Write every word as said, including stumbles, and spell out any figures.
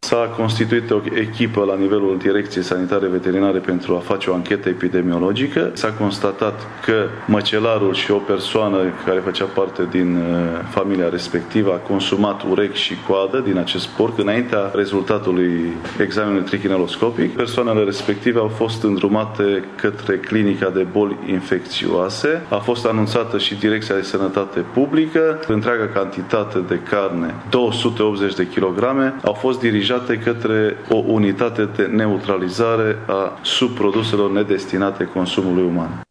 S-a constituit o echipă la nivelul Direcției Sanitare Veterinare pentru a face o anchetă epidemiologică. S-a constatat că măcelarul și o persoană care făcea parte din familia respectivă a consumat urechi și coadă din acest porc înaintea rezultatului examenului trichineloscopic. Persoanele respective au fost îndrumate către clinica de boli infecțioase. A fost anunțată și Direcția de Sănătate Publică. Întreaga cantitate de carne, două sute optzeci de kilograme, au fost dirijate către o unitate de neutralizare a subproduselor nedestinate consumului uman.